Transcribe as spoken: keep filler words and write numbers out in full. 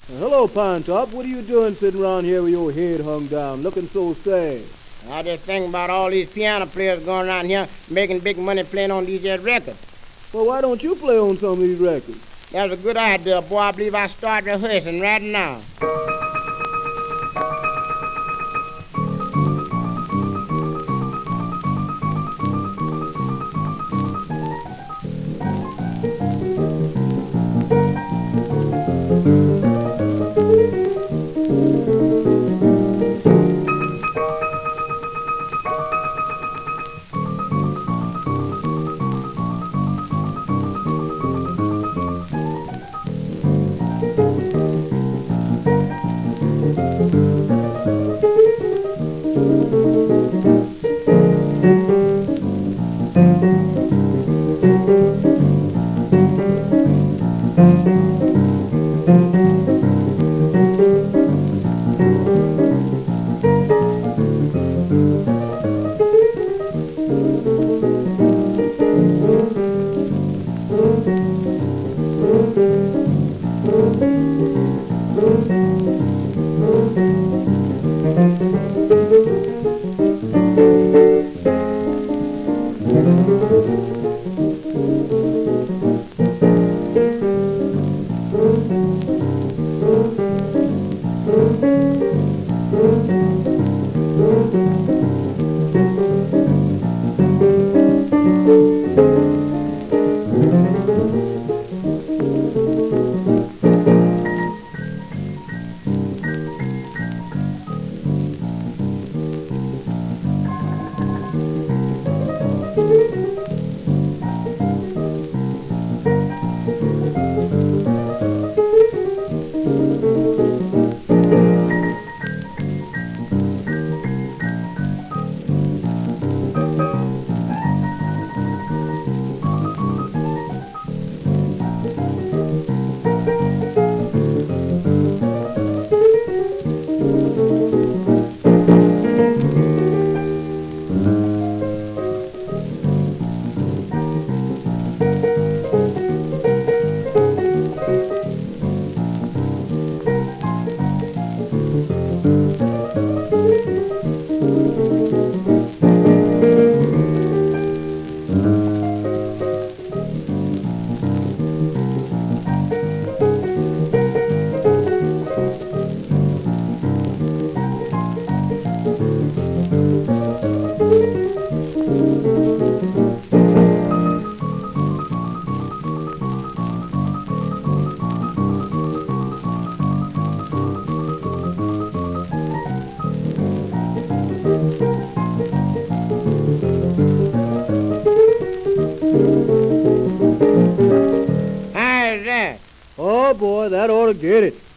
Hello, Pine Top. What are you doing sitting around here with your head hung down, looking so sad? I just think about all these piano players going around here making big money playing on these here records. Well, why don't you play on some of these records? That's a good idea, boy. I believe I start rehearsing right now. Oh, boy, that ought to get it.